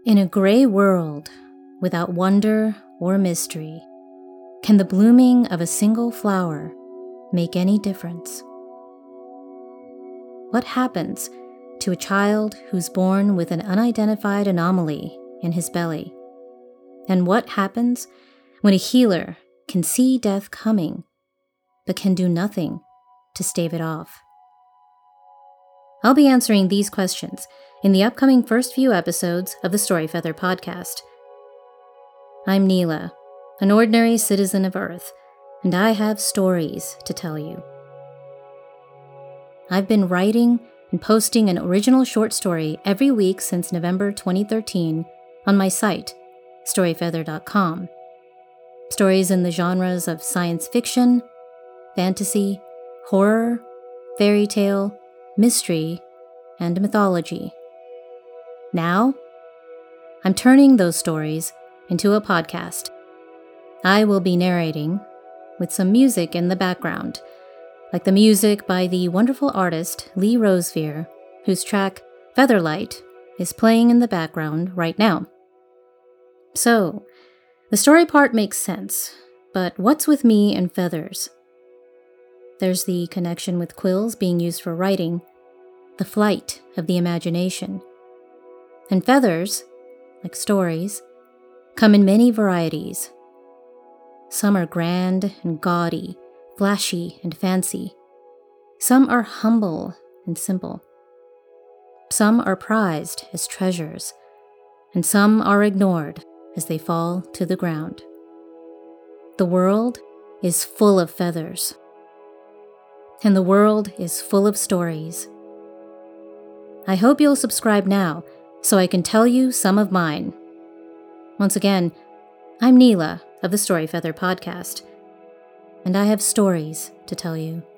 In a gray world, without wonder or mystery, can the blooming of a single flower make any difference? What happens to a child who's born with an unidentified anomaly in his belly? And what happens when a healer can see death coming, but can do nothing to stave it off? I'll be answering these questions in the upcoming first few episodes of the Storyfeather podcast. I'm Neela, an ordinary citizen of Earth, and I have stories to tell you. I've been writing and posting an original short story every week since November 2013 on my site, storyfeather.com. Stories in the genres of science fiction, fantasy, horror, fairy tale, mystery, and mythology. Now, I'm turning those stories into a podcast. I will be narrating with some music in the background, like the music by the wonderful artist Lee Rosevere, whose track Featherlight is playing in the background right now. So, the story part makes sense, but what's with me and feathers? There's the connection with quills being used for writing, the flight of the imagination. And feathers, like stories, come in many varieties. Some are grand and gaudy, flashy and fancy. Some are humble and simple. Some are prized as treasures, and some are ignored as they fall to the ground. The world is full of feathers. And the world is full of stories. I hope you'll subscribe now so I can tell you some of mine. Once again, I'm Neela of the Storyfeather podcast, and I have stories to tell you.